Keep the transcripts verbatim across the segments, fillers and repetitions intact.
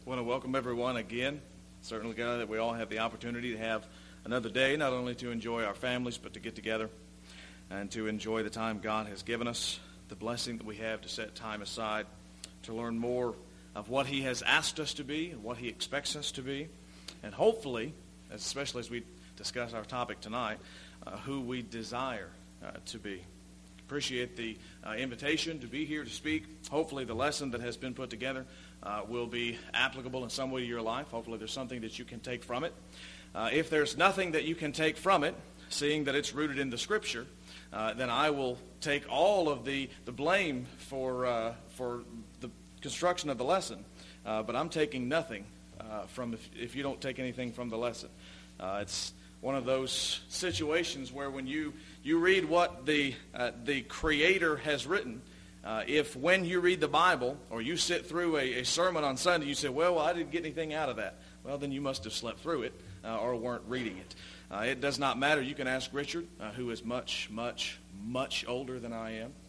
I want to welcome everyone again. Certainly glad that we all have the opportunity to have another day, not only to enjoy our families, but to get together and to enjoy the time God has given us, the blessing that we have to set time aside to learn more of what He has asked us to be and what He expects us to be, and hopefully, especially as we discuss our topic tonight, uh, who we desire uh, to be. Appreciate the uh, invitation to be here to speak. Hopefully the lesson that has been put together uh, will be applicable in some way to your life. Hopefully there's something that you can take from it. Uh, if there's nothing that you can take from it, seeing that it's rooted in the Scripture, uh, then I will take all of the, the blame for, uh, for the construction of the lesson. Uh, but I'm taking nothing uh, from if, if you don't take anything from the lesson. Uh, it's one of those situations where when you, you read what the, uh, the Creator has written, uh, if when you read the Bible or you sit through a, a sermon on Sunday, you say, well, well, I didn't get anything out of that. Well, then you must have slept through it uh, or weren't reading it. Uh, it does not matter. You can ask Richard, uh, who is much, much, much older than I am,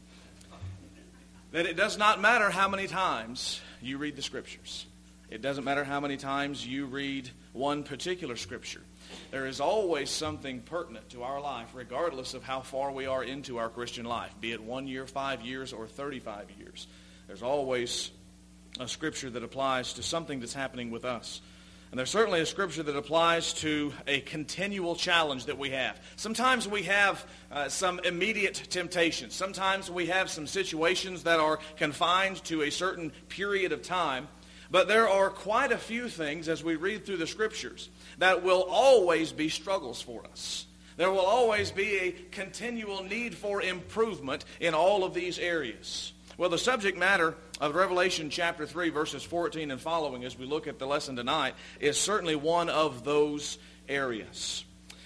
that it does not matter how many times you read the Scriptures. It doesn't matter how many times you read one particular Scripture. There is always something pertinent to our life, regardless of how far we are into our Christian life, be it one year, five years, or thirty-five years. There's always a Scripture that applies to something that's happening with us. And there's certainly a Scripture that applies to a continual challenge that we have. Sometimes we have uh, some immediate temptations. Sometimes we have some situations that are confined to a certain period of time. But there are quite a few things as we read through the Scriptures that will always be struggles for us. There will always be a continual need for improvement in all of these areas. Well, the subject matter of Revelation chapter three, verses fourteen and following, as we look at the lesson tonight, is certainly one of those areas.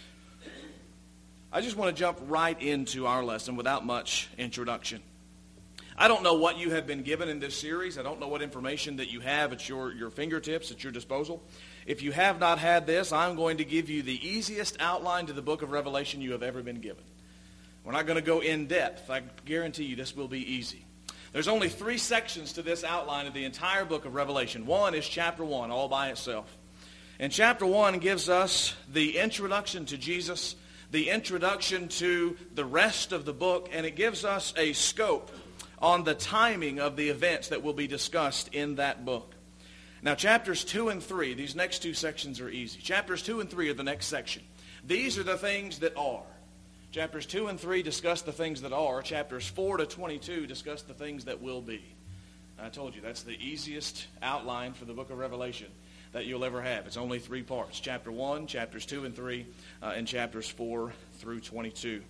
I just want to jump right into our lesson without much introduction. I don't know what you have been given in this series. I don't know what information that you have at your, your fingertips, at your disposal. If you have not had this, I'm going to give you the easiest outline to the book of Revelation you have ever been given. We're not going to go in depth. I guarantee you this will be easy. There's only three sections to this outline of the entire book of Revelation. One is chapter one, all by itself. And chapter one gives us the introduction to Jesus, the introduction to the rest of the book, and it gives us a scope on the timing of the events that will be discussed in that book. Now, chapters two and three, these next two sections are easy. Chapters two and three are the next section. These are the things that are. Chapters two and three discuss the things that are. Chapters four to twenty-two discuss the things that will be. I told you, that's the easiest outline for the book of Revelation that you'll ever have. It's only three parts. Chapter one, chapters two and three, uh, and chapters four through twenty-two.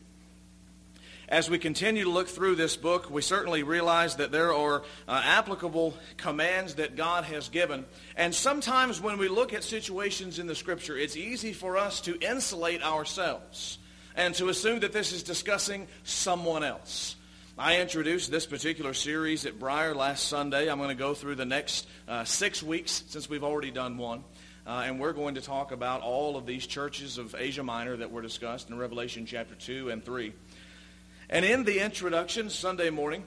As we continue to look through this book, we certainly realize that there are uh, applicable commands that God has given. And sometimes when we look at situations in the Scripture, it's easy for us to insulate ourselves and to assume that this is discussing someone else. I introduced this particular series at Briar last Sunday. I'm going to go through the next uh, six weeks since we've already done one. Uh, and we're going to talk about all of these churches of Asia Minor that were discussed in Revelation chapter two and three. And in the introduction Sunday morning,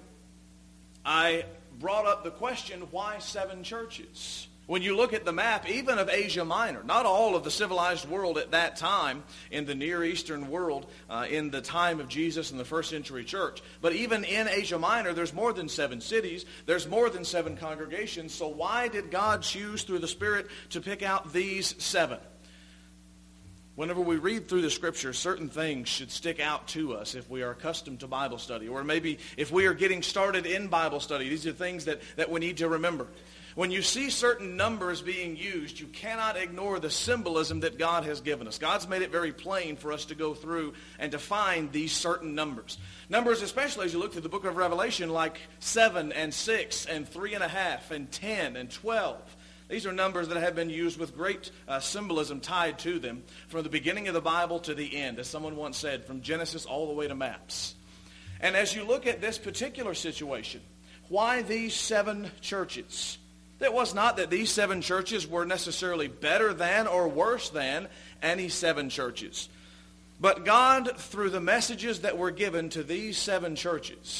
I brought up the question, why seven churches? When you look at the map, even of Asia Minor, not all of the civilized world at that time, in the Near Eastern world, uh, in the time of Jesus and the first century church, but even in Asia Minor, there's more than seven cities, there's more than seven congregations, so why did God choose through the Spirit to pick out these seven? Whenever we read through the Scriptures, certain things should stick out to us if we are accustomed to Bible study, or maybe if we are getting started in Bible study. These are things that, that we need to remember. When you see certain numbers being used, you cannot ignore the symbolism that God has given us. God's made it very plain for us to go through and to find these certain numbers. Numbers, especially as you look through the book of Revelation, like seven and six and three and a half and ten and twelve. These are numbers that have been used with great uh, symbolism tied to them from the beginning of the Bible to the end, as someone once said, from Genesis all the way to maps. And as you look at this particular situation, why these seven churches? It was not that these seven churches were necessarily better than or worse than any seven churches. But God, through the messages that were given to these seven churches,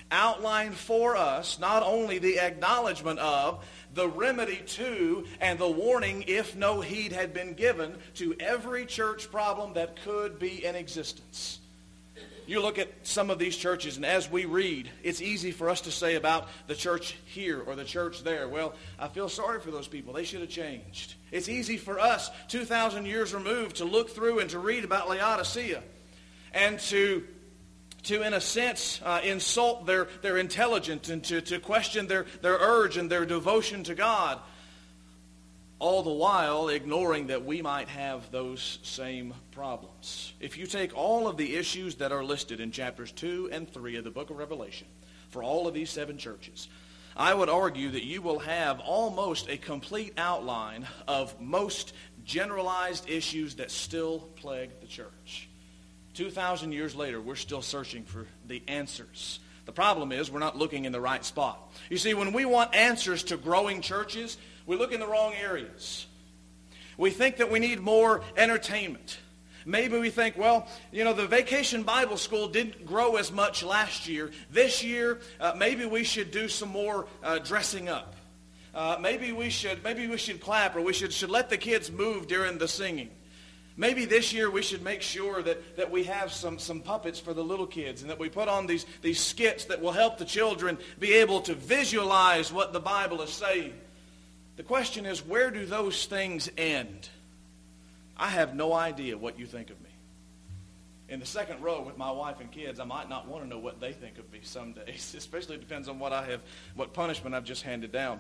outlined for us not only the acknowledgement of, the remedy to, and the warning if no heed had been given to every church problem that could be in existence. You look at some of these churches, and as we read, it's easy for us to say about the church here or the church there, well, I feel sorry for those people. They should have changed. It's easy for us, two thousand years removed, to look through and to read about Laodicea and to, to in a sense, uh, insult their, their intelligence and to, to question their, their urge and their devotion to God, all the while ignoring that we might have those same problems. If you take all of the issues that are listed in chapters two and three of the book of Revelation for all of these seven churches, I would argue that you will have almost a complete outline of most generalized issues that still plague the church. two thousand years later, we're still searching for the answers. The problem is we're not looking in the right spot. You see, when we want answers to growing churches, we look in the wrong areas. We think that we need more entertainment. Maybe we think, well, you know, the Vacation Bible School didn't grow as much last year. This year, uh, maybe we should do some more uh, dressing up. Uh, maybe we should maybe we should clap, or we should, should let the kids move during the singing. Maybe this year we should make sure that, that we have some, some puppets for the little kids, and that we put on these, these skits that will help the children be able to visualize what the Bible is saying. The question is, where do those things end? I have no idea what you think of me. In the second row with my wife and kids, I might not want to know what they think of me some days. Especially depends on what I have, what punishment I've just handed down.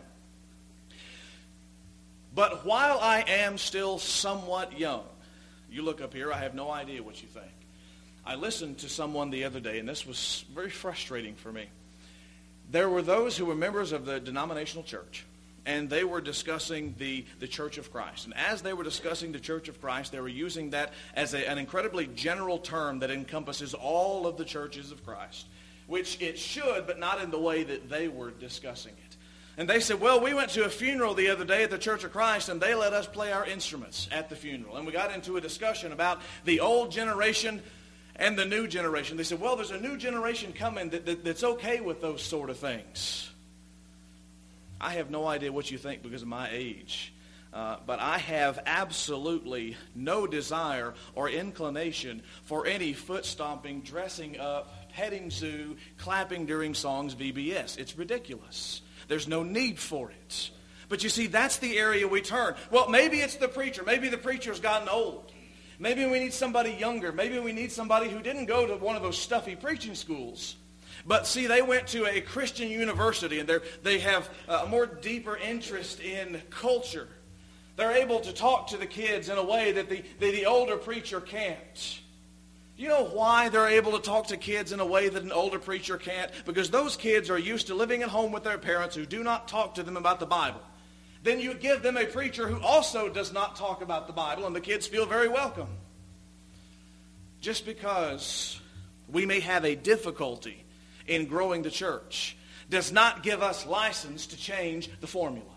But while I am still somewhat young, you look up here, I have no idea what you think. I listened to someone the other day, and this was very frustrating for me. There were those who were members of the denominational church, and they were discussing the, the Church of Christ. And as they were discussing the Church of Christ, they were using that as a, an incredibly general term that encompasses all of the churches of Christ, which it should, but not in the way that they were discussing it. And they said, well, we went to a funeral the other day at the Church of Christ, and they let us play our instruments at the funeral. And we got into a discussion about the old generation and the new generation. They said, well, there's a new generation coming that, that, that's okay with those sort of things. I have no idea what you think because of my age. Uh, but I have absolutely no desire or inclination for any foot-stomping, dressing up, petting zoo, clapping during songs V B S. It's ridiculous. There's no need for it. But you see, that's the area we turn. Well, maybe it's the preacher. Maybe the preacher's gotten old. Maybe we need somebody younger. Maybe we need somebody who didn't go to one of those stuffy preaching schools. But see, they went to a Christian university, and they have a more deeper interest in culture. They're able to talk to the kids in a way that the, that the older preacher can't. You know why they're able to talk to kids in a way that an older preacher can't? Because those kids are used to living at home with their parents who do not talk to them about the Bible. Then you give them a preacher who also does not talk about the Bible, and the kids feel very welcome. Just because we may have a difficulty in growing the church does not give us license to change the formula.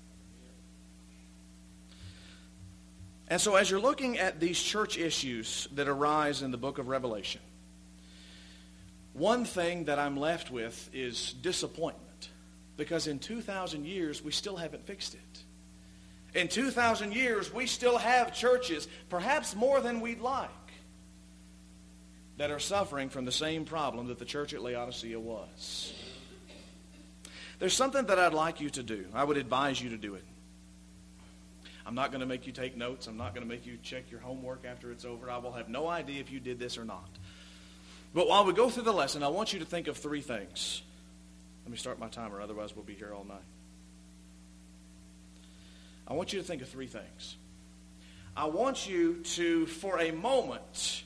And so as you're looking at these church issues that arise in the book of Revelation, one thing that I'm left with is disappointment. Because in two thousand years, we still haven't fixed it. In two thousand years, we still have churches, perhaps more than we'd like, that are suffering from the same problem that the church at Laodicea was. There's something that I'd like you to do. I would advise you to do it. I'm not going to make you take notes. I'm not going to make you check your homework after it's over. I will have no idea if you did this or not. But while we go through the lesson, I want you to think of three things. Let me start my timer, otherwise we'll be here all night. I want you to think of three things. I want you to, for a moment,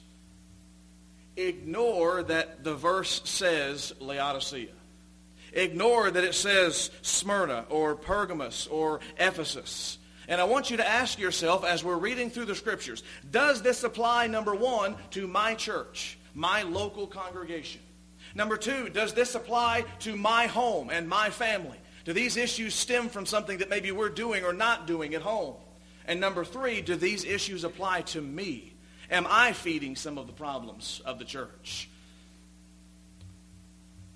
ignore that the verse says Laodicea. Ignore that it says Smyrna or Pergamos or Ephesus. And I want you to ask yourself, as we're reading through the Scriptures, does this apply, number one, to my church, my local congregation? Number two, does this apply to my home and my family? Do these issues stem from something that maybe we're doing or not doing at home? And number three, do these issues apply to me? Am I feeding some of the problems of the church?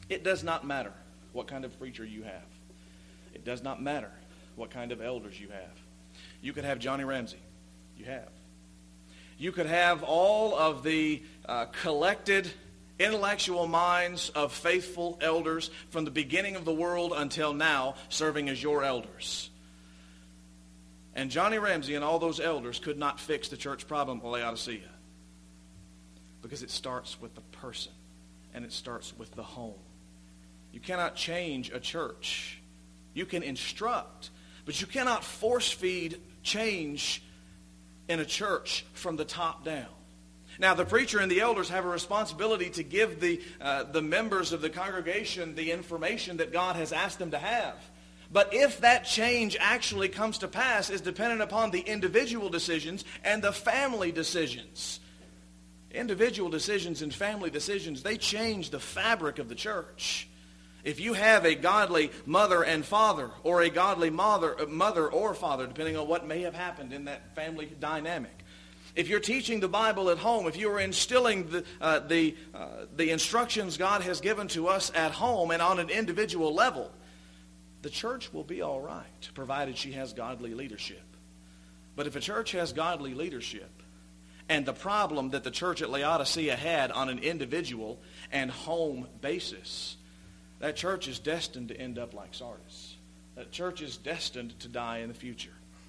It does not matter what kind of preacher you have. It does not matter what kind of elders you have. You could have Johnny Ramsey. You have. You could have all of the uh, collected intellectual minds of faithful elders from the beginning of the world until now serving as your elders. And Johnny Ramsey and all those elders could not fix the church problem of Laodicea. Because it starts with the person. And it starts with the home. You cannot change a church. You can instruct. But you cannot force feed change in a church from the top down. Now, the preacher and the elders have a responsibility to give the, uh, the members of the congregation the information that God has asked them to have. But if that change actually comes to pass is dependent upon the individual decisions and the family decisions. Individual decisions and family decisions, they change the fabric of the church. If you have a godly mother and father, or a godly mother, mother or father, depending on what may have happened in that family dynamic, if you're teaching the Bible at home, if you are instilling the uh, the uh, the instructions God has given to us at home and on an individual level, the church will be all right, provided she has godly leadership. But if a church has godly leadership, and the problem that the church at Laodicea had on an individual and home basis, that church is destined to end up like Sardis. That church is destined to die in the future.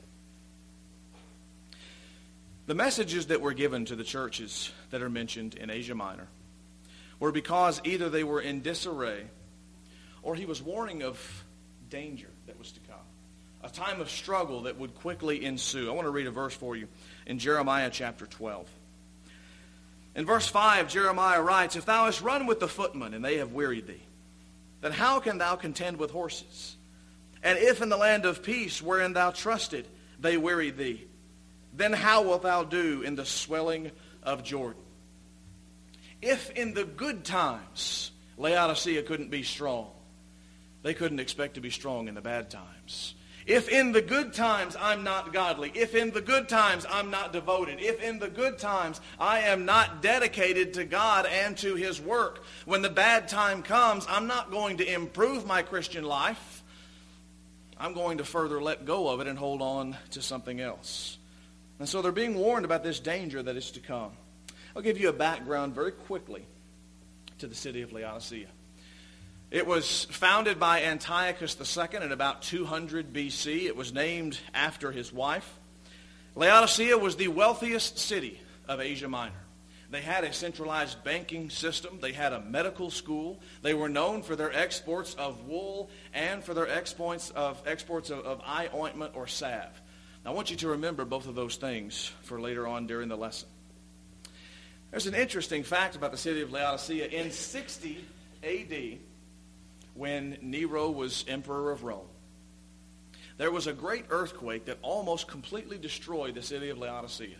The messages that were given to the churches that are mentioned in Asia Minor were because either they were in disarray or he was warning of danger that was to come. A time of struggle that would quickly ensue. I want to read a verse for you in Jeremiah chapter twelve. In verse five, Jeremiah writes, "If thou hast run with the footmen, and they have wearied thee, then how can thou contend with horses? And if in the land of peace wherein thou trusted they weary thee, then how wilt thou do in the swelling of Jordan?" If in the good times Laodicea couldn't be strong, they couldn't expect to be strong in the bad times. If in the good times I'm not godly, if in the good times I'm not devoted, if in the good times I am not dedicated to God and to His work, when the bad time comes, I'm not going to improve my Christian life. I'm going to further let go of it and hold on to something else. And so they're being warned about this danger that is to come. I'll give you a background very quickly to the city of Laodicea. It was founded by Antiochus the Second in about two hundred B C. It was named after his wife. Laodicea was the wealthiest city of Asia Minor. They had a centralized banking system. They had a medical school. They were known for their exports of wool and for their exports of, exports of, of eye ointment or salve. Now, I want you to remember both of those things for later on during the lesson. There's an interesting fact about the city of Laodicea. In sixty A D, when Nero was emperor of Rome, there was a great earthquake that almost completely destroyed the city of Laodicea.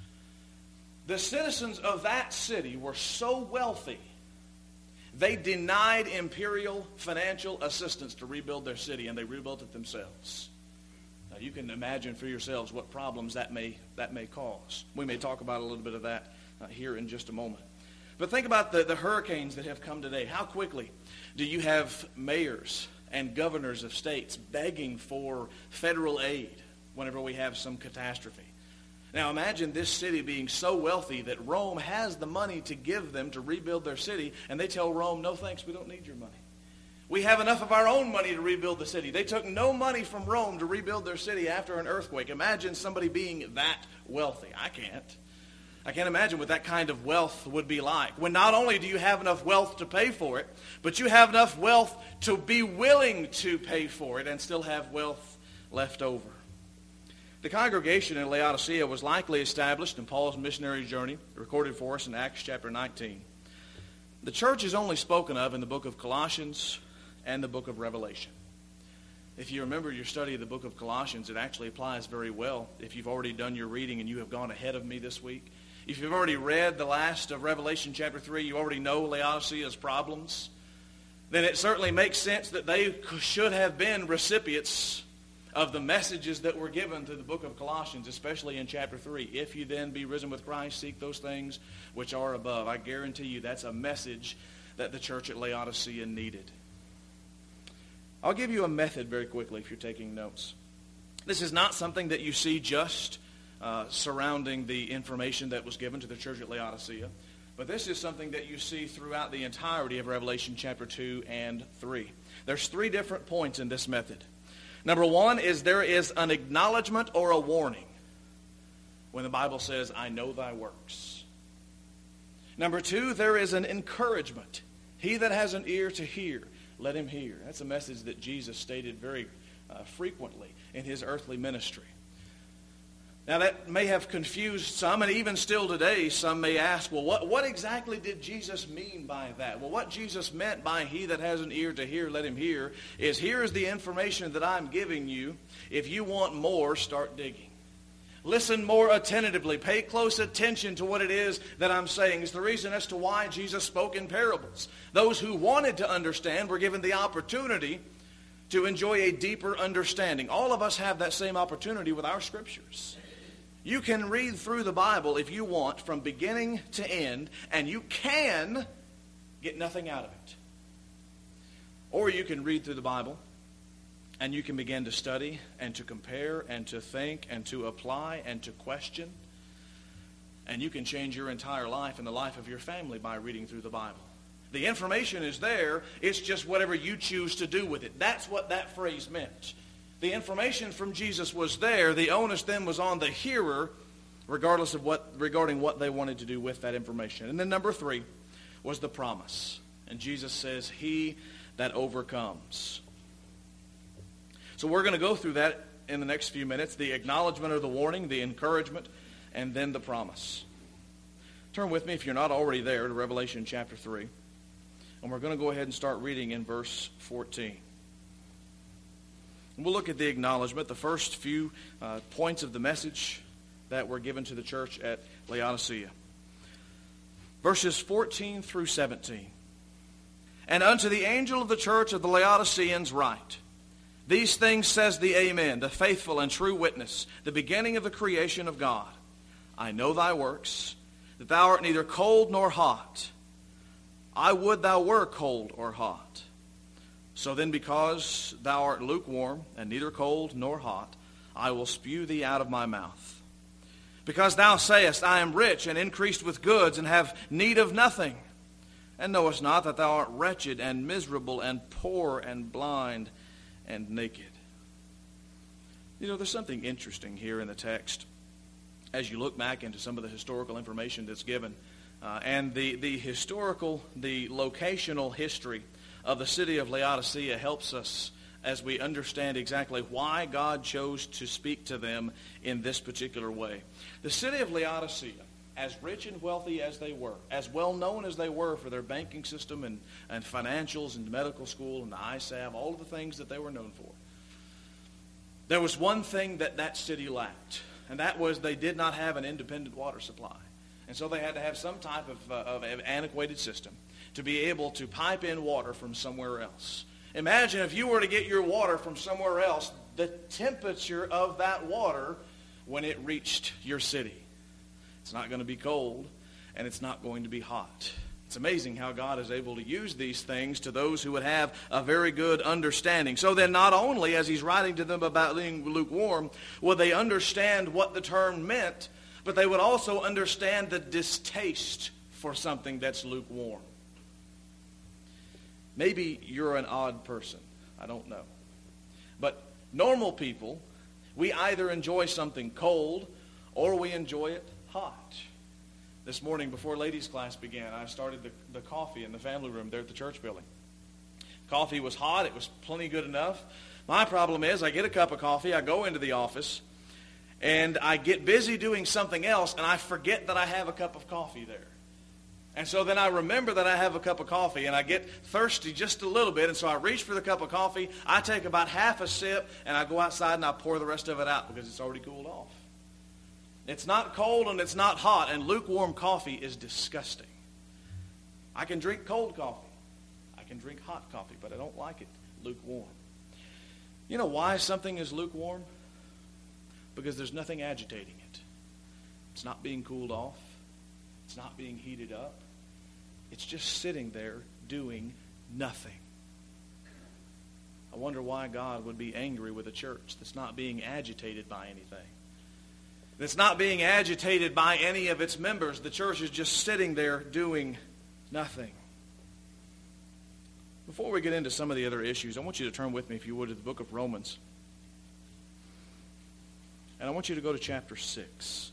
The citizens of that city were so wealthy, they denied imperial financial assistance to rebuild their city, and they rebuilt it themselves. Now, you can imagine for yourselves what problems that may, that may cause. We may talk about a little bit of that uh, here in just a moment. But think about the, the hurricanes that have come today. How quickly do you have mayors and governors of states begging for federal aid whenever we have some catastrophe? Now imagine this city being so wealthy that Rome has the money to give them to rebuild their city, and they tell Rome, "No thanks, we don't need your money. We have enough of our own money to rebuild the city." They took no money from Rome to rebuild their city after an earthquake. Imagine somebody being that wealthy. I can't. I can't imagine what that kind of wealth would be like. When not only do you have enough wealth to pay for it, but you have enough wealth to be willing to pay for it and still have wealth left over. The congregation in Laodicea was likely established in Paul's missionary journey, recorded for us in Acts chapter nineteen. The church is only spoken of in the book of Colossians and the book of Revelation. If you remember your study of the book of Colossians, it actually applies very well if you've already done your reading and you have gone ahead of me this week. If you've already read the last of Revelation chapter three, you already know Laodicea's problems, then it certainly makes sense that they should have been recipients of the messages that were given to the book of Colossians, especially in chapter three. If you then be risen with Christ, seek those things which are above. I guarantee you that's a message that the church at Laodicea needed. I'll give you a method very quickly if you're taking notes. This is not something that you see just uh, surrounding the information that was given to the church at Laodicea, but this is something that you see throughout the entirety of Revelation chapter two and three. There's three different points in this method. Number one is there is an acknowledgement or a warning when the Bible says, I know thy works. Number two, there is an encouragement. He that has an ear to hear, let him hear. That's a message that Jesus stated very uh, frequently in his earthly ministry. Now that may have confused some, and even still today, some may ask, well, what, what exactly did Jesus mean by that? Well, what Jesus meant by he that has an ear to hear, let him hear, is here is the information that I'm giving you. If you want more, start digging. Listen more attentively. Pay close attention to what it is that I'm saying. It's the reason as to why Jesus spoke in parables. Those who wanted to understand were given the opportunity to enjoy a deeper understanding. All of us have that same opportunity with our scriptures. You can read through the Bible if you want from beginning to end, and you can get nothing out of it. Or you can read through the Bible and you can begin to study and to compare and to think and to apply and to question. And you can change your entire life and the life of your family by reading through the Bible. The information is there. It's just whatever you choose to do with it. That's what that phrase meant. The information from Jesus was there. The onus then was on the hearer, regardless of what, regarding what they wanted to do with that information. And then number three was the promise. And Jesus says, he that overcomes. So we're going to go through that in the next few minutes. The acknowledgement or the warning, the encouragement, and then the promise. Turn with me, if you're not already there, to Revelation chapter three. And we're going to go ahead and start reading in verse fourteen. We'll look at the acknowledgement, the first few uh, points of the message that were given to the church at Laodicea. Verses fourteen through seventeen. And unto the angel of the church of the Laodiceans write, these things says the Amen, the faithful and true witness, the beginning of the creation of God. I know thy works, that thou art neither cold nor hot. I would thou were cold or hot. So then, because thou art lukewarm, and neither cold nor hot, I will spew thee out of my mouth. Because thou sayest, I am rich, and increased with goods, and have need of nothing, and knowest not that thou art wretched, and miserable, and poor, and blind, and naked. You know, there's something interesting here in the text as you look back into some of the historical information that's given, uh, and the, the historical, the locational history of the city of Laodicea helps us as we understand exactly why God chose to speak to them in this particular way. The city of Laodicea, as rich and wealthy as they were, as well known as they were for their banking system and, and financials and medical school and the I S A V, all of the things that they were known for, there was one thing that that city lacked, and that was they did not have an independent water supply. And so they had to have some type of, uh, of an antiquated system to be able to pipe in water from somewhere else. Imagine if you were to get your water from somewhere else, the temperature of that water when it reached your city. It's not going to be cold, and it's not going to be hot. It's amazing how God is able to use these things to those who would have a very good understanding. So then not only, as he's writing to them about being lukewarm, would they understand what the term meant, but they would also understand the distaste for something that's lukewarm. Maybe you're an odd person. I don't know. But normal people, we either enjoy something cold or we enjoy it hot. This morning before ladies' class began, I started the, the coffee in the family room there at the church building. Coffee was hot. It was plenty good enough. My problem is I get a cup of coffee, I go into the office, and I get busy doing something else, and I forget that I have a cup of coffee there. And so then I remember that I have a cup of coffee, and I get thirsty just a little bit, and so I reach for the cup of coffee. I take about half a sip, and I go outside and I pour the rest of it out because it's already cooled off. It's not cold and it's not hot, and lukewarm coffee is disgusting. I can drink cold coffee. I can drink hot coffee, but I don't like it lukewarm. You know why something is lukewarm? Because there's nothing agitating it. It's not being cooled off. It's not being heated up. It's just sitting there doing nothing. I wonder why God would be angry with a church that's not being agitated by anything. That's not being agitated by any of its members. The church is just sitting there doing nothing. Before we get into some of the other issues, I want you to turn with me, if you would, to the book of Romans. And I want you to go to chapter six.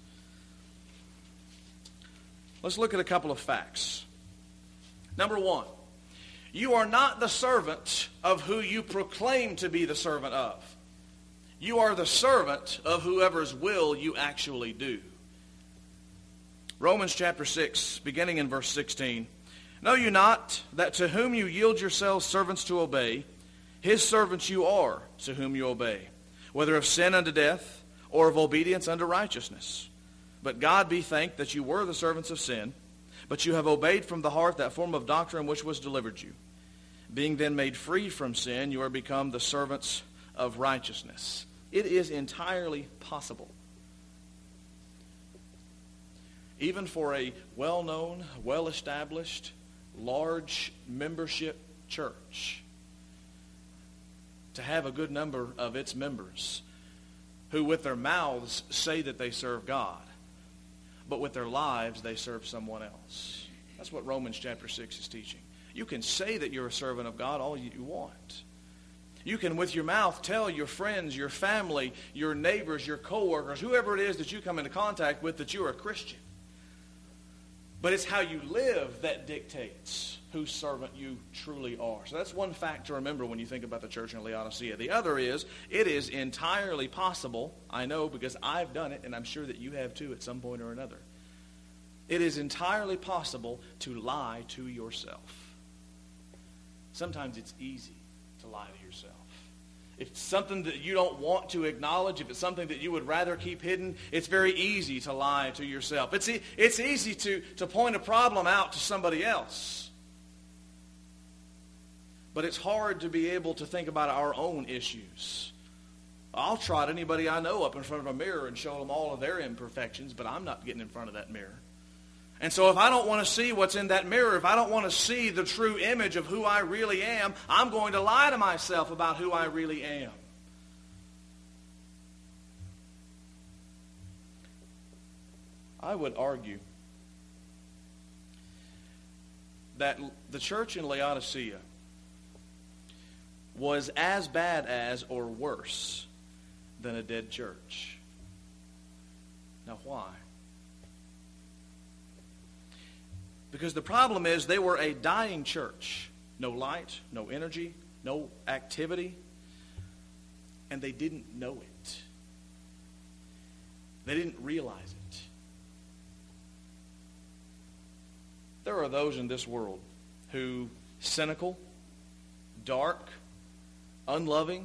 Let's look at a couple of facts. Number one, you are not the servant of who you proclaim to be the servant of. You are the servant of whoever's will you actually do. Romans chapter six, beginning in verse sixteen. Know you not that to whom you yield yourselves servants to obey, his servants you are to whom you obey, whether of sin unto death or of obedience unto righteousness. But God be thanked that you were the servants of sin, but you have obeyed from the heart that form of doctrine which was delivered you. Being then made free from sin, you are become the servants of righteousness. It is entirely possible, even for a well-known, well-established, large membership church, to have a good number of its members who with their mouths say that they serve God, but with their lives they serve someone else. That's what Romans chapter six is teaching. You can say that you're a servant of God all you want. You can with your mouth tell your friends, your family, your neighbors, your coworkers, whoever it is that you come into contact with, that you're a Christian. But it's how you live that dictates whose servant you truly are. So that's one fact to remember when you think about the church in Laodicea. The other is, it is entirely possible, I know because I've done it, and I'm sure that you have too at some point or another. It is entirely possible to lie to yourself. Sometimes it's easy to lie to yourself. If it's something that you don't want to acknowledge, if it's something that you would rather keep hidden, it's very easy to lie to yourself. It's, e- it's easy to, to point a problem out to somebody else. But it's hard to be able to think about our own issues. I'll trot anybody I know up in front of a mirror and show them all of their imperfections, but I'm not getting in front of that mirror. And so if I don't want to see what's in that mirror, if I don't want to see the true image of who I really am, I'm going to lie to myself about who I really am. I would argue that the church in Laodicea was as bad as or worse than a dead church. Now why? Because the problem is they were a dying church. No light, no energy, no activity. And they didn't know it. They didn't realize it. There are those in this world who, cynical, dark, unloving,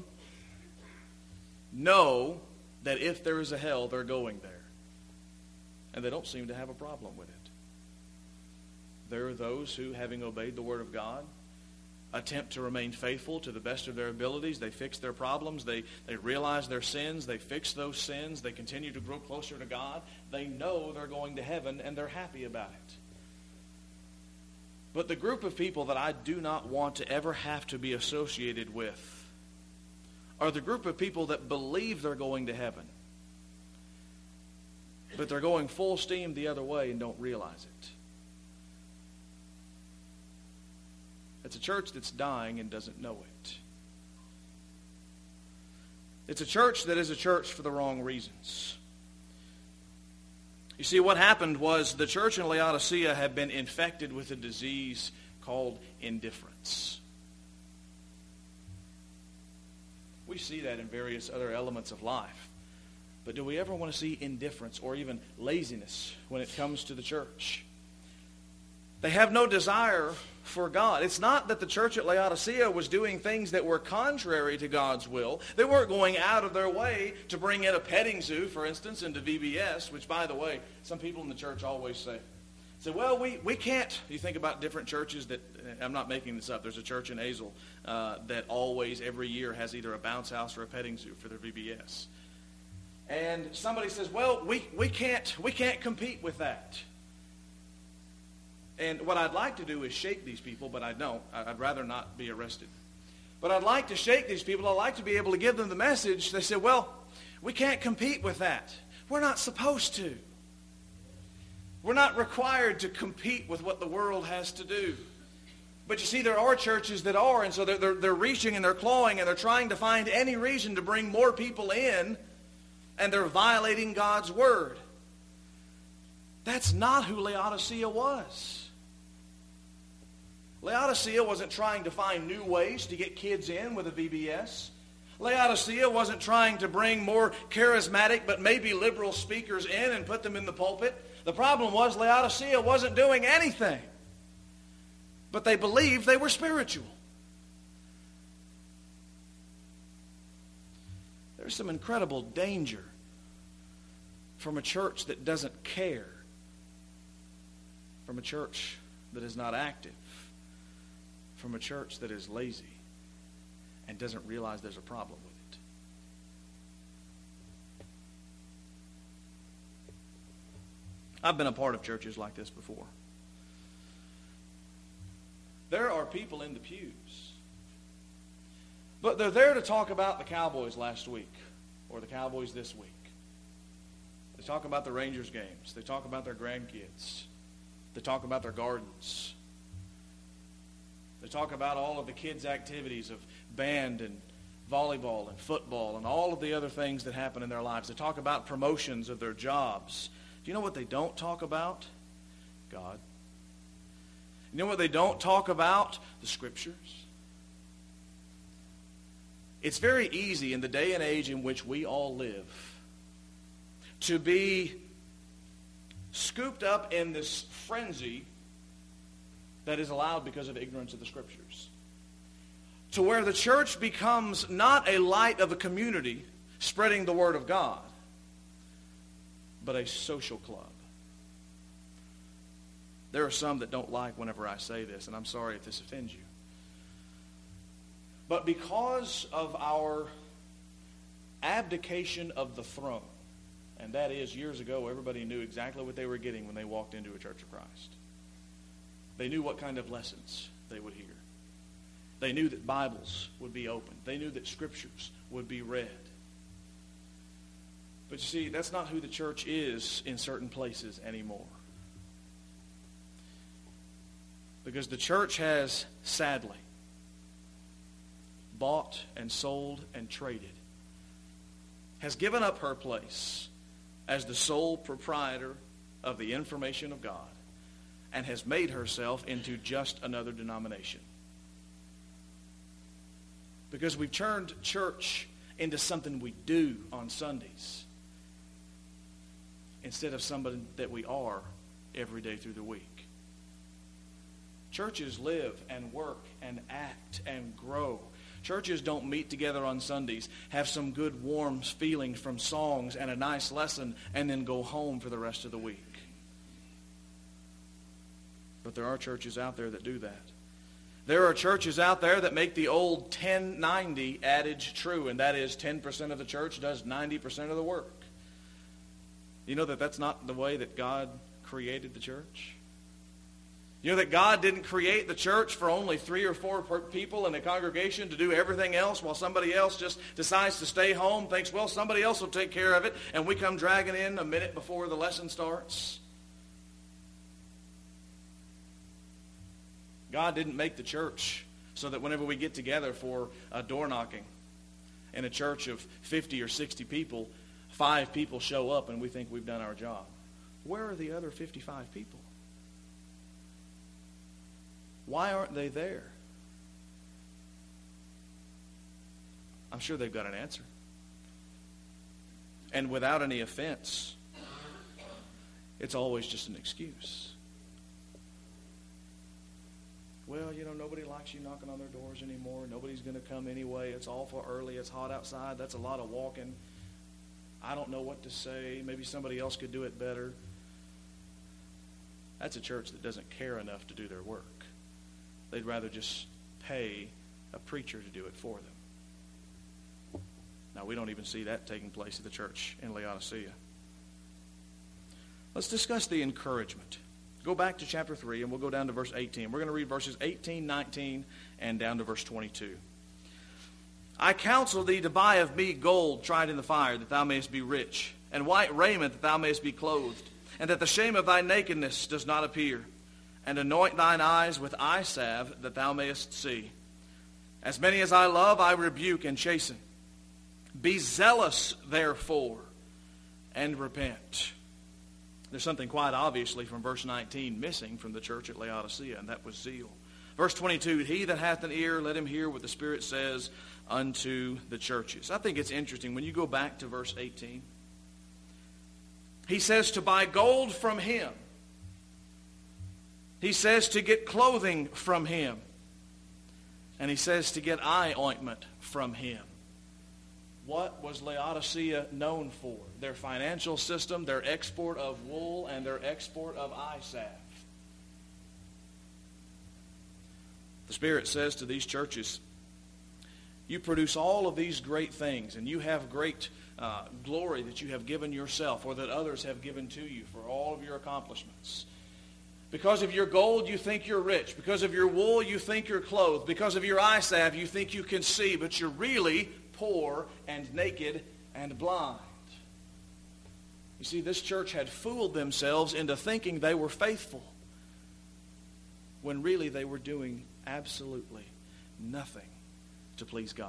know that if there is a hell, they're going there. And they don't seem to have a problem with it. There are those who, having obeyed the Word of God, attempt to remain faithful to the best of their abilities. They fix their problems. They, they realize their sins. They fix those sins. They continue to grow closer to God. They know they're going to heaven, and they're happy about it. But the group of people that I do not want to ever have to be associated with are the group of people that believe they're going to heaven, but they're going full steam the other way and don't realize it. It's a church that's dying and doesn't know it. It's a church that is a church for the wrong reasons. You see, what happened was the church in Laodicea had been infected with a disease called indifference. We see that in various other elements of life. But do we ever want to see indifference or even laziness when it comes to the church? They have no desire for God. It's not that the church at Laodicea was doing things that were contrary to God's will. They weren't going out of their way to bring in a petting zoo, for instance, into V B S, which, by the way, some people in the church always say, say, well, we, we can't. You think about different churches that, I'm not making this up, there's a church in Azle uh, that always, every year, has either a bounce house or a petting zoo for their V B S. And somebody says, well, we, we can't we can't compete with that. And what I'd like to do is shake these people, but I don't. I'd rather not be arrested. But I'd like to shake these people. I'd like to be able to give them the message. They say, well, we can't compete with that. We're not supposed to. We're not required to compete with what the world has to do. But you see, there are churches that are, and so they're, they're, they're reaching and they're clawing and they're trying to find any reason to bring more people in, and they're violating God's word. That's not who Laodicea was. Laodicea wasn't trying to find new ways to get kids in with a V B S. Laodicea wasn't trying to bring more charismatic but maybe liberal speakers in and put them in the pulpit. The problem was Laodicea wasn't doing anything. But they believed they were spiritual. There's some incredible danger from a church that doesn't care, from a church that is not active, from a church that is lazy and doesn't realize there's a problem with it. I've been a part of churches like this before. There are people in the pews, but they're there to talk about the Cowboys last week or the Cowboys this week. They talk about the Rangers games. They talk about their grandkids. They talk about their gardens. They talk about all of the kids' activities of band and volleyball and football and all of the other things that happen in their lives. They talk about promotions of their jobs. Do you know what they don't talk about? God. You know what they don't talk about? The Scriptures. It's very easy in the day and age in which we all live to be scooped up in this frenzy that is allowed because of ignorance of the Scriptures. To where the church becomes not a light of a community spreading the Word of God, but a social club. There are some that don't like whenever I say this, and I'm sorry if this offends you. But because of our abdication of the throne, and that is years ago, everybody knew exactly what they were getting when they walked into a Church of Christ. They knew what kind of lessons they would hear. They knew that Bibles would be opened. They knew that Scriptures would be read. But you see, that's not who the church is in certain places anymore. Because the church has, sadly, bought and sold and traded, has given up her place as the sole proprietor of the information of God, and has made herself into just another denomination. Because we've turned church into something we do on Sundays instead of something that we are every day through the week. Churches live and work and act and grow. Churches don't meet together on Sundays, have some good warm feelings from songs and a nice lesson, and then go home for the rest of the week. But there are churches out there that do that. There are churches out there that make the old ten ninety adage true, and that is ten percent of the church does ninety percent of the work. You know that that's not the way that God created the church? You know that God didn't create the church for only three or four people in the congregation to do everything else while somebody else just decides to stay home, thinks, well, somebody else will take care of it, and we come dragging in a minute before the lesson starts? God didn't make the church so that whenever we get together for a door knocking in a church of fifty or sixty people, five people show up and we think we've done our job. Where are the other fifty-five people? Why aren't they there? I'm sure they've got an answer. And without any offense, it's always just an excuse. Well, you know, nobody likes you knocking on their doors anymore. Nobody's going to come anyway. It's awful early. It's hot outside. That's a lot of walking. I don't know what to say. Maybe somebody else could do it better. That's a church that doesn't care enough to do their work. They'd rather just pay a preacher to do it for them. Now, we don't even see that taking place at the church in Laodicea. Let's discuss the encouragement. Go back to chapter three, and we'll go down to verse eighteen. We're going to read verses eighteen, nineteen, and down to verse twenty-two. I counsel thee to buy of me gold tried in the fire, that thou mayest be rich, and white raiment, that thou mayest be clothed, and that the shame of thy nakedness does not appear, and anoint thine eyes with eye salve, that thou mayest see. As many as I love, I rebuke and chasten. Be zealous, therefore, and repent. There's something quite obviously from verse nineteen missing from the church at Laodicea, and that was zeal. Verse twenty-two, he that hath an ear, let him hear what the Spirit says unto the churches. I think it's interesting when you go back to verse eighteen. He says to buy gold from him. He says to get clothing from him. And he says to get eye ointment from him. What was Laodicea known for? Their financial system, their export of wool, and their export of eye salve. The Spirit says to these churches, you produce all of these great things, and you have great uh, glory that you have given yourself, or that others have given to you for all of your accomplishments. Because of your gold, you think you're rich. Because of your wool, you think you're clothed. Because of your eye salve, you think you can see, but you're really poor and naked and blind. You see, this church had fooled themselves into thinking they were faithful, when really they were doing absolutely nothing to please God.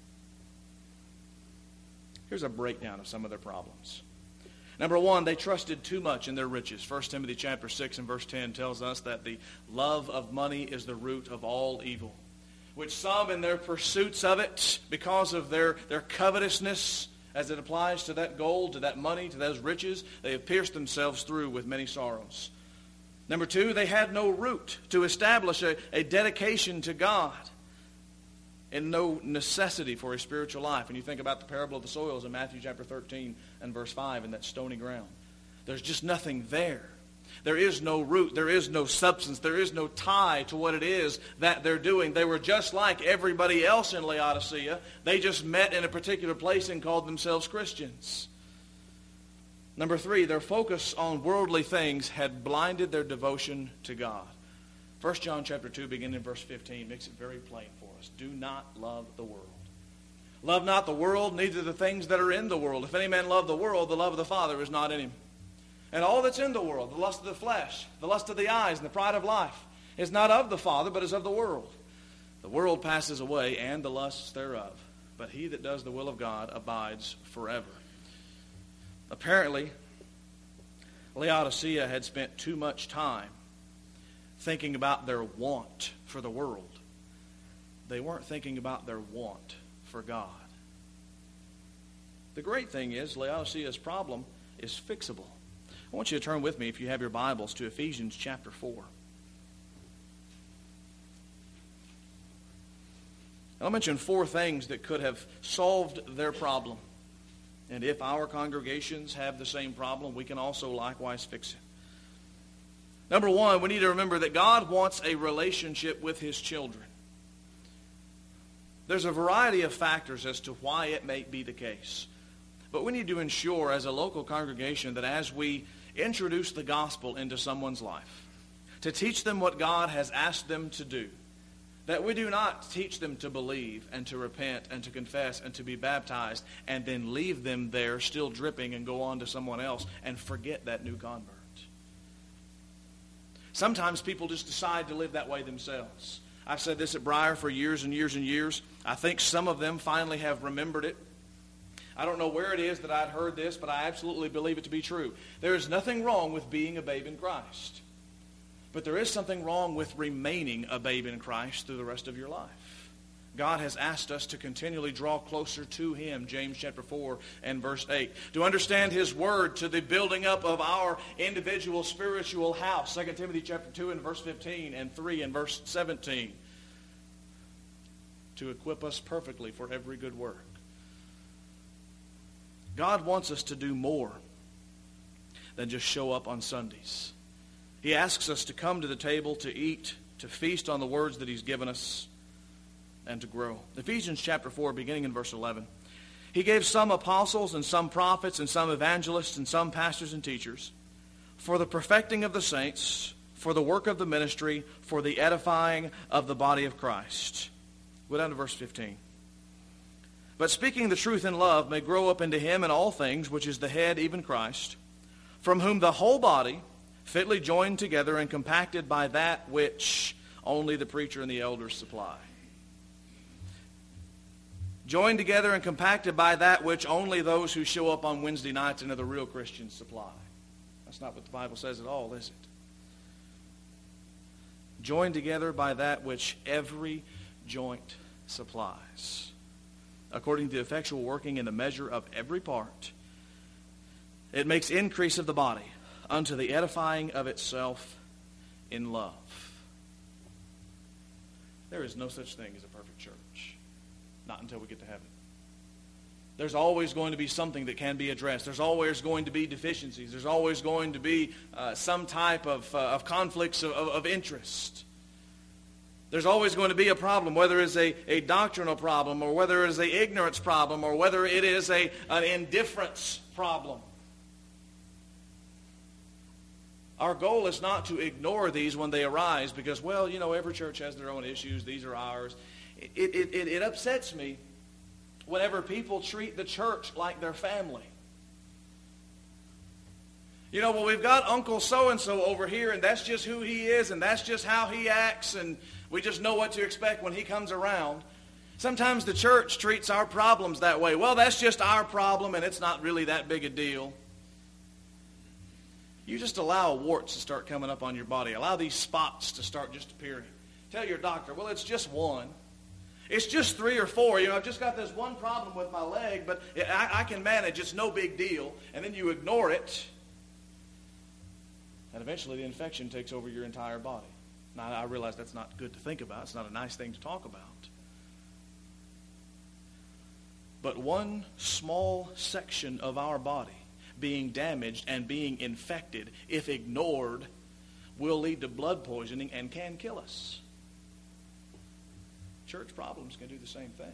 Here's a breakdown of some of their problems. Number one, they trusted too much in their riches. First Timothy chapter six and verse ten tells us that the love of money is the root of all evil, which some in their pursuits of it, because of their, their covetousness, as it applies to that gold, to that money, to those riches, they have pierced themselves through with many sorrows. Number two, they had no root to establish a, a dedication to God, and no necessity for a spiritual life. And you think about the parable of the soils in Matthew chapter thirteen and verse five, in that stony ground. There's just nothing there. There is no root. There is no substance. There is no tie to what it is that they're doing. They were just like everybody else in Laodicea. They just met in a particular place and called themselves Christians. Number three, their focus on worldly things had blinded their devotion to God. First John chapter two, beginning in verse fifteen, makes it very plain for us. Do not love the world. Love not the world, neither the things that are in the world. If any man love the world, the love of the Father is not in him. And all that's in the world, the lust of the flesh, the lust of the eyes, and the pride of life, is not of the Father, but is of the world. The world passes away, and the lusts thereof. But he that does the will of God abides forever. Apparently, Laodicea had spent too much time thinking about their want for the world. They weren't thinking about their want for God. The great thing is, Laodicea's problem is fixable. I want you to turn with me, if you have your Bibles, to Ephesians chapter four. I'll mention four things that could have solved their problem. And if our congregations have the same problem, we can also likewise fix it. Number one, we need to remember that God wants a relationship with His children. There's a variety of factors as to why it may be the case. But we need to ensure as a local congregation that as we introduce the gospel into someone's life, to teach them what God has asked them to do, that we do not teach them to believe and to repent and to confess and to be baptized and then leave them there still dripping and go on to someone else and forget that new convert. Sometimes people just decide to live that way themselves. I've said this at Briar for years and years and years. I think some of them finally have remembered it. I don't know where it is that I'd heard this, but I absolutely believe it to be true. There is nothing wrong with being a babe in Christ. But there is something wrong with remaining a babe in Christ through the rest of your life. God has asked us to continually draw closer to Him, James chapter four and verse eight. To understand His Word, to the building up of our individual spiritual house, Second Timothy chapter two and verse fifteen and three and verse seventeen. To equip us perfectly for every good work. God wants us to do more than just show up on Sundays. He asks us to come to the table, to eat, to feast on the words that He's given us, and to grow. Ephesians chapter four, beginning in verse eleven. He gave some apostles and some prophets and some evangelists and some pastors and teachers for the perfecting of the saints, for the work of the ministry, for the edifying of the body of Christ. Go down to verse fifteen. But speaking the truth in love may grow up into him in all things, which is the head, even Christ, from whom the whole body, fitly joined together and compacted by that which only the preacher and the elders supply. Joined together and compacted by that which only those who show up on Wednesday nights and are the real Christians supply. That's not what the Bible says at all, is it? Joined together by that which every joint supplies, according to the effectual working in the measure of every part. It makes increase of the body unto the edifying of itself in love. There is no such thing as a perfect church. Not until we get to heaven. There's always going to be something that can be addressed. There's always going to be deficiencies. There's always going to be uh, some type of, uh, of conflicts of, of, of interest. There's always going to be a problem, whether it's a, a doctrinal problem or whether it is an ignorance problem or whether it is a, an indifference problem. Our goal is not to ignore these when they arise because, well, you know, every church has their own issues. These are ours. It, it, it, it upsets me whenever people treat the church like their family. You know, well, we've got Uncle so-and-so over here, and that's just who he is, and that's just how he acts, and we just know what to expect when he comes around. Sometimes the church treats our problems that way. Well, that's just our problem, and it's not really that big a deal. You just allow warts to start coming up on your body. Allow these spots to start just appearing. Tell your doctor, well, it's just one. It's just three or four. You know, I've just got this one problem with my leg, but I, I can manage. It's no big deal. And then you ignore it. And eventually the infection takes over your entire body. Now, I realize that's not good to think about. It's not a nice thing to talk about. But one small section of our body being damaged and being infected, if ignored, will lead to blood poisoning and can kill us. Church problems can do the same thing.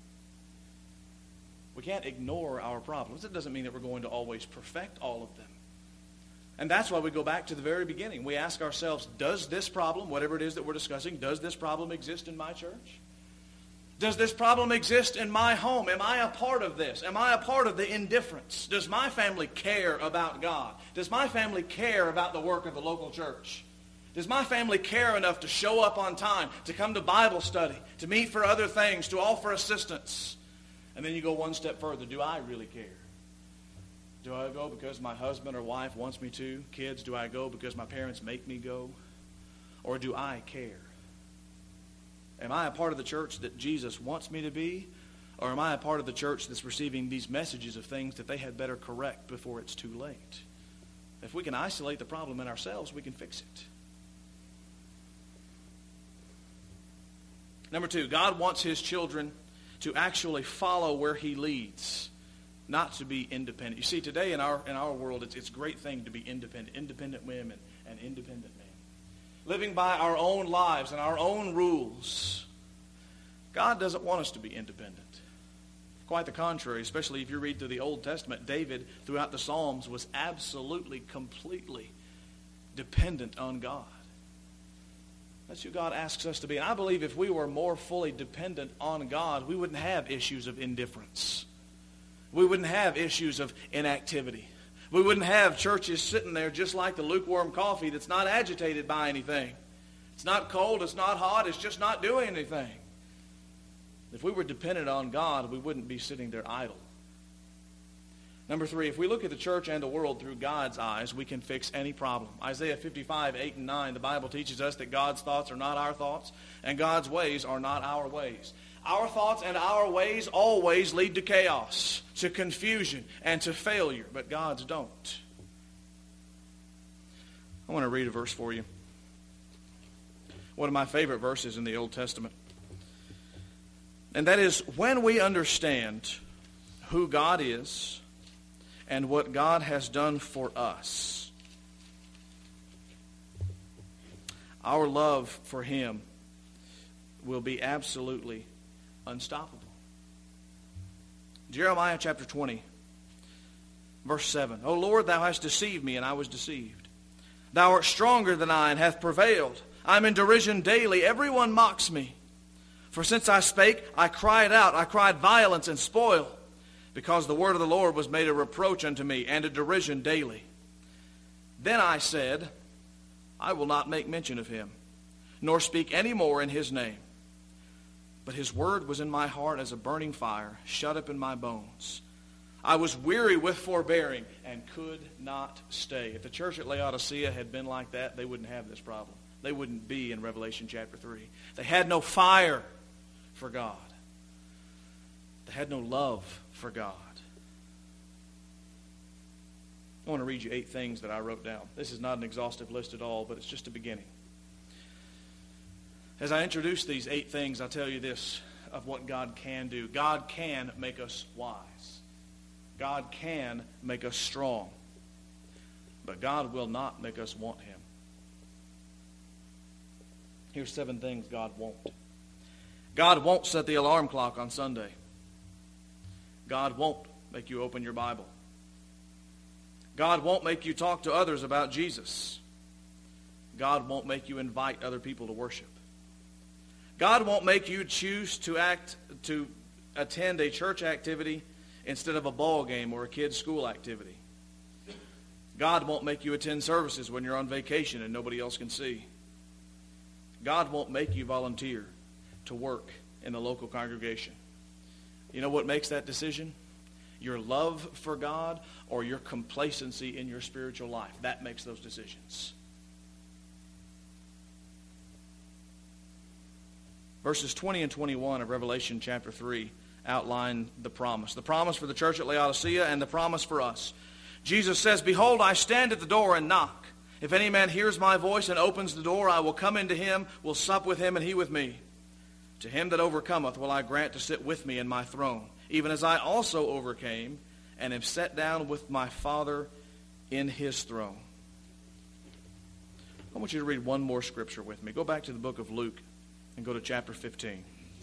We can't ignore our problems. It doesn't mean that we're going to always perfect all of them. And that's why we go back to the very beginning. We ask ourselves, does this problem, whatever it is that we're discussing, does this problem exist in my church? Does this problem exist in my home? Am I a part of this? Am I a part of the indifference? Does my family care about God? Does my family care about the work of the local church? Does my family care enough to show up on time, to come to Bible study, to meet for other things, to offer assistance? And then you go one step further. Do I really care? Do I go because my husband or wife wants me to? Kids, do I go because my parents make me go? Or do I care? Am I a part of the church that Jesus wants me to be? Or am I a part of the church that's receiving these messages of things that they had better correct before it's too late? If we can isolate the problem in ourselves, we can fix it. Number two, God wants his children to actually follow where he leads, not to be independent. You see, today in our in our world, it's, it's a great thing to be independent, independent women and independent men. Living by our own lives and our own rules. God doesn't want us to be independent. Quite the contrary, especially if you read through the Old Testament. David, throughout the Psalms, was absolutely, completely dependent on God. That's who God asks us to be. And I believe if we were more fully dependent on God, we wouldn't have issues of indifference. We wouldn't have issues of inactivity. We wouldn't have churches sitting there just like the lukewarm coffee that's not agitated by anything. It's not cold, it's not hot, it's just not doing anything. If we were dependent on God, we wouldn't be sitting there idle. Number three, if we look at the church and the world through God's eyes, we can fix any problem. Isaiah fifty-five, eight and nine, the Bible teaches us that God's thoughts are not our thoughts, and God's ways are not our ways. Our thoughts and our ways always lead to chaos, to confusion, and to failure, but God's don't. I want to read a verse for you. One of my favorite verses in the Old Testament. And that is, when we understand who God is and what God has done for us, our love for him will be absolutely unstoppable. Jeremiah chapter twenty, verse seven. O Lord, thou hast deceived me, and I was deceived. Thou art stronger than I, and hath prevailed. I am in derision daily. Everyone mocks me. For since I spake, I cried out. I cried violence and spoil, because the word of the Lord was made a reproach unto me, and a derision daily. Then I said, I will not make mention of him, nor speak any more in his name. But his word was in my heart as a burning fire, shut up in my bones. I was weary with forbearing, and could not stay. If the church at Laodicea had been like that, they wouldn't have this problem. They wouldn't be in Revelation chapter three. They had no fire for God. They had no love for God. I want to read you eight things that I wrote down. This is not an exhaustive list at all, but it's just a beginning. As I introduce these eight things, I'll tell you this of what God can do. God can make us wise. God can make us strong. But God will not make us want him. Here's seven things God won't. God won't set the alarm clock on Sunday. God won't make you open your Bible. God won't make you talk to others about Jesus. God won't make you invite other people to worship. God won't make you choose to act to attend a church activity instead of a ball game or a kid's school activity. God won't make you attend services when you're on vacation and nobody else can see. God won't make you volunteer to work in the local congregation. You know what makes that decision? Your love for God or your complacency in your spiritual life. That makes those decisions. Verses twenty and twenty-one of Revelation chapter three outline the promise. The promise for the church at Laodicea and the promise for us. Jesus says, Behold, I stand at the door and knock. If any man hears my voice and opens the door, I will come into him, will sup with him, and he with me. To him that overcometh will I grant to sit with me in my throne, even as I also overcame and am set down with my Father in his throne. I want you to read one more scripture with me. Go back to the book of Luke and go to chapter fifteen.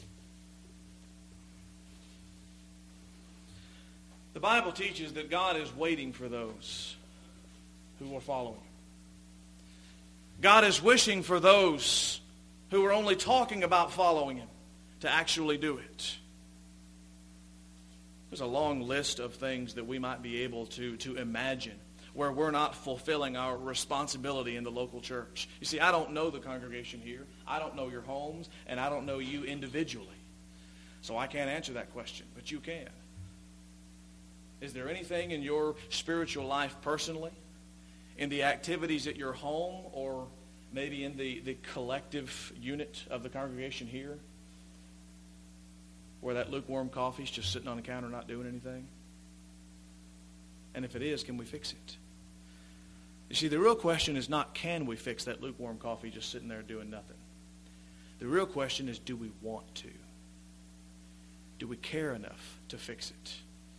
The Bible teaches that God is waiting for those who will follow him. God is wishing for those who are only talking about following him to actually do it. There's a long list of things that we might be able to, to imagine where we're not fulfilling our responsibility in the local church. You see, I don't know the congregation here. I don't know your homes, and I don't know you individually. So I can't answer that question, but you can. Is there anything in your spiritual life personally, in the activities at your home, or maybe in the, the collective unit of the congregation here, where that lukewarm coffee is just sitting on the counter not doing anything? And if it is, can we fix it? You see, the real question is not can we fix that lukewarm coffee just sitting there doing nothing. The real question is, do we want to? Do we care enough to fix it?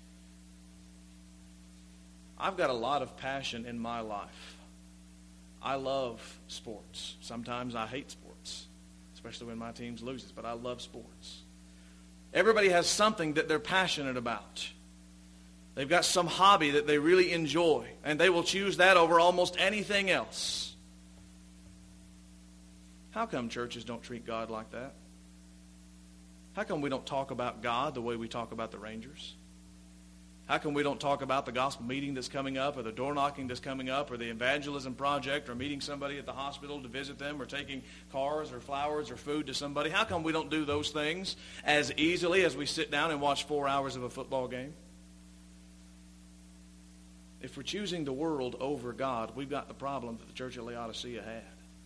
I've got a lot of passion in my life. I love sports. Sometimes I hate sports, especially when my team loses, but I love sports. Everybody has something that they're passionate about. They've got some hobby that they really enjoy, and they will choose that over almost anything else. How come churches don't treat God like that? How come we don't talk about God the way we talk about the Rangers? How come we don't talk about the gospel meeting that's coming up, or the door knocking that's coming up, or the evangelism project, or meeting somebody at the hospital to visit them, or taking cars or flowers or food to somebody? How come we don't do those things as easily as we sit down and watch four hours of a football game? If we're choosing the world over God, we've got the problem that the church of Laodicea had.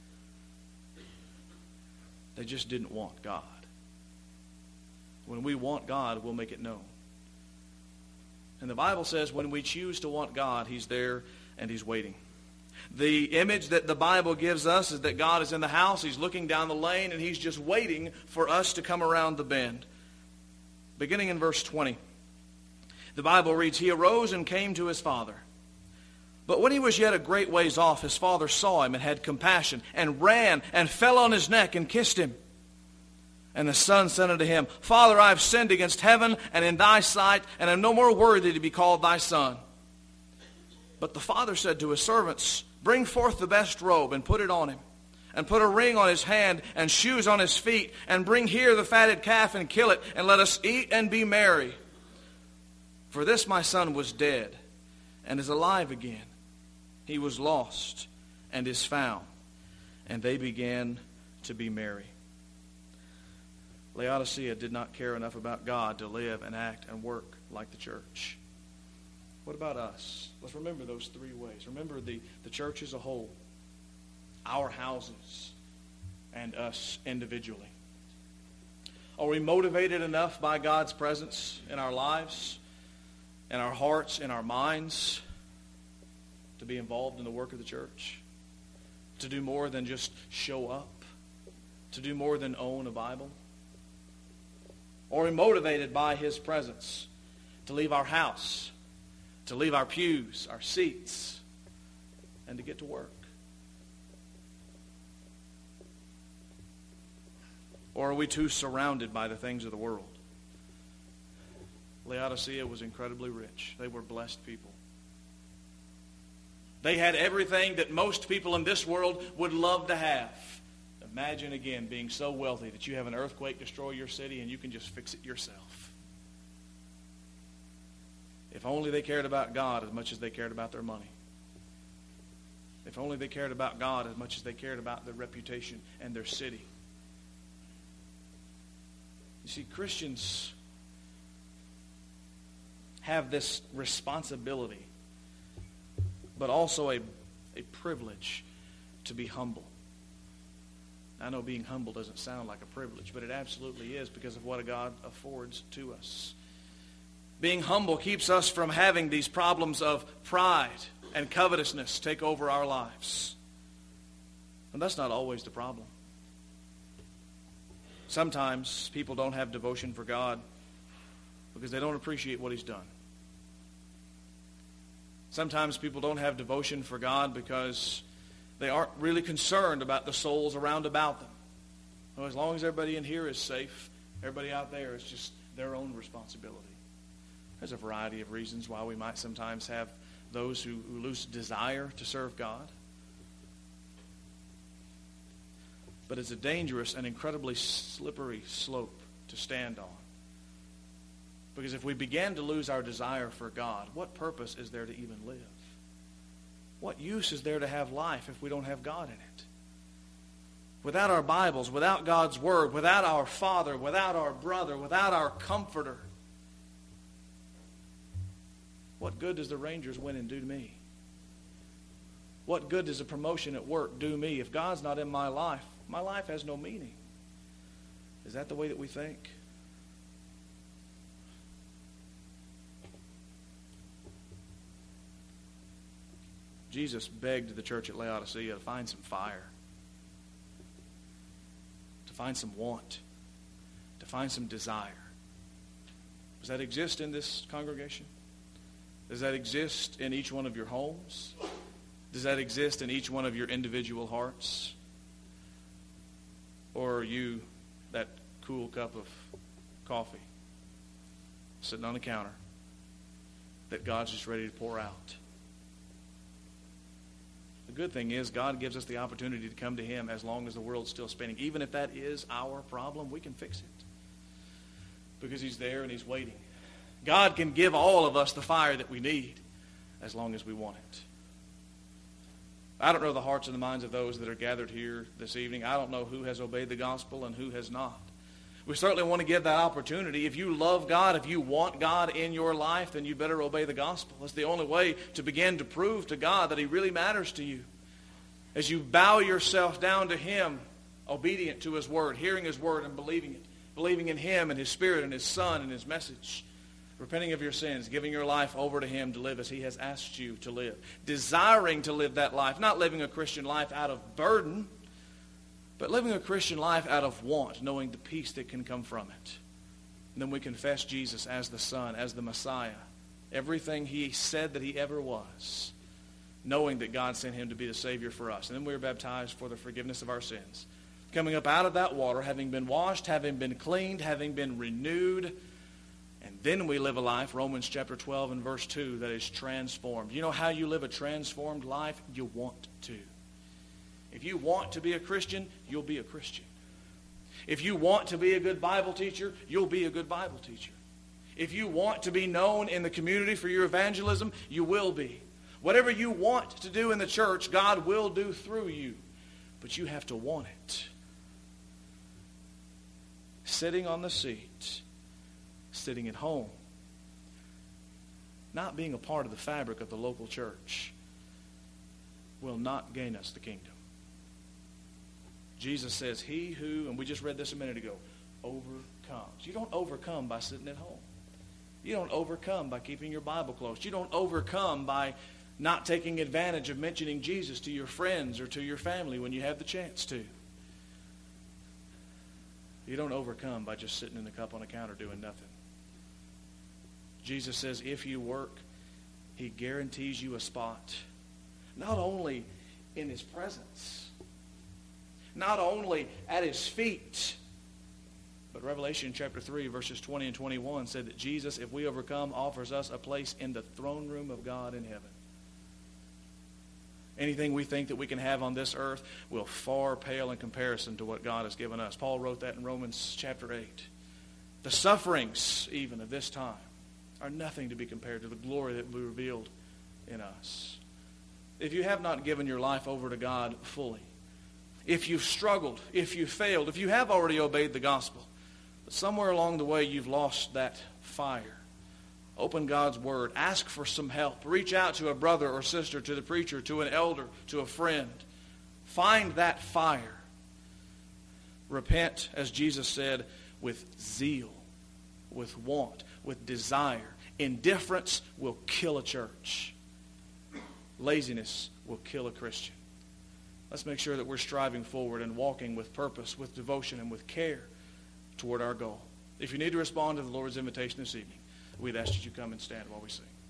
They just didn't want God. When we want God, we'll make it known. And the Bible says when we choose to want God, he's there and he's waiting. The image that the Bible gives us is that God is in the house, he's looking down the lane, and he's just waiting for us to come around the bend. Beginning in verse twenty, the Bible reads, He arose and came to his father. But when he was yet a great ways off, his father saw him and had compassion, and ran and fell on his neck and kissed him. And the son said unto him, Father, I have sinned against heaven and in thy sight, and am no more worthy to be called thy son. But the father said to his servants, Bring forth the best robe and put it on him, and put a ring on his hand and shoes on his feet, and bring here the fatted calf and kill it, and let us eat and be merry. For this my son was dead and is alive again. He was lost and is found. And they began to be merry. Laodicea did not care enough about God to live and act and work like the church. What about us? Let's remember those three ways. Remember the, the church as a whole, our houses, and us individually. Are we motivated enough by God's presence in our lives, in our hearts, in our minds, to be involved in the work of the church? To do more than just show up? To do more than own a Bible? Or are we motivated by His presence to leave our house, to leave our pews, our seats, and to get to work? Or are we too surrounded by the things of the world? Laodicea was incredibly rich. They were blessed people. They had everything that most people in this world would love to have. Imagine again being so wealthy that you have an earthquake destroy your city and you can just fix it yourself. If only they cared about God as much as they cared about their money. If only they cared about God as much as they cared about their reputation and their city. You see, Christians have this responsibility, but also a, a privilege to be humble. I know being humble doesn't sound like a privilege, but it absolutely is because of what God affords to us. Being humble keeps us from having these problems of pride and covetousness take over our lives. And that's not always the problem. Sometimes people don't have devotion for God because they don't appreciate what He's done. Sometimes people don't have devotion for God because they aren't really concerned about the souls around about them. Well, as long as everybody in here is safe, everybody out there is just their own responsibility. There's a variety of reasons why we might sometimes have those who, who lose desire to serve God. But it's a dangerous and incredibly slippery slope to stand on. Because if we begin to lose our desire for God, what purpose is there to even live? What use is there to have life if we don't have God in it? Without our Bibles, without God's Word, without our Father, without our brother, without our Comforter, what good does the Rangers winning do to me? What good does a promotion at work do me? If God's not in my life, my life has no meaning. Is that the way that we think? Jesus begged the church at Laodicea to find some fire, to find some want, to find some desire. Does that exist in this congregation? Does that exist in each one of your homes? Does that exist in each one of your individual hearts? Or are you that cool cup of coffee sitting on the counter that God's just ready to pour out? The good thing is God gives us the opportunity to come to Him as long as the world's still spinning. Even if that is our problem, we can fix it. Because He's there and He's waiting. God can give all of us the fire that we need as long as we want it. I don't know the hearts and the minds of those that are gathered here this evening. I don't know who has obeyed the gospel and who has not. We certainly want to give that opportunity. If you love God, if you want God in your life, then you better obey the gospel. It's the only way to begin to prove to God that He really matters to you. As you bow yourself down to Him, obedient to His word, hearing His word and believing it, believing in Him and His Spirit and His Son and His message, repenting of your sins, giving your life over to Him to live as He has asked you to live, desiring to live that life, not living a Christian life out of burden, but living a Christian life out of want, knowing the peace that can come from it. And then we confess Jesus as the Son, as the Messiah, everything He said that He ever was, knowing that God sent Him to be the Savior for us. And then we are baptized for the forgiveness of our sins. Coming up out of that water, having been washed, having been cleaned, having been renewed, and Then we live a life, Romans chapter twelve and verse two, that is transformed. You know how you live a transformed life? You want to. If you want to be a Christian, you'll be a Christian. If you want to be a good Bible teacher, you'll be a good Bible teacher. If you want to be known in the community for your evangelism, you will be. Whatever you want to do in the church, God will do through you. But you have to want it. Sitting on the seat, sitting at home, not being a part of the fabric of the local church will not gain us the kingdom. Jesus says, he who, and we just read this a minute ago, overcomes. You don't overcome by sitting at home. You don't overcome by keeping your Bible closed. You don't overcome by not taking advantage of mentioning Jesus to your friends or to your family when you have the chance to. You don't overcome by just sitting in the cup on the counter doing nothing. Jesus says if you work, he guarantees you a spot. Not only in his presence, not only at his feet, but Revelation chapter three, verses twenty and twenty-one said that Jesus, if we overcome, offers us a place in the throne room of God in heaven. Anything we think that we can have on this earth will far pale in comparison to what God has given us. Paul wrote that in Romans chapter eight. The sufferings, even of this time, are nothing to be compared to the glory that will be revealed in us. If you have not given your life over to God fully, if you've struggled, if you've failed, if you have already obeyed the gospel, but somewhere along the way you've lost that fire, open God's Word. Ask for some help. Reach out to a brother or sister, to the preacher, to an elder, to a friend. Find that fire. Repent, as Jesus said, with zeal, with want, with desire. Indifference will kill a church. Laziness will kill a Christian. Let's make sure that we're striving forward and walking with purpose, with devotion, and with care toward our goal. If you need to respond to the Lord's invitation this evening, we'd ask that you come and stand while we sing.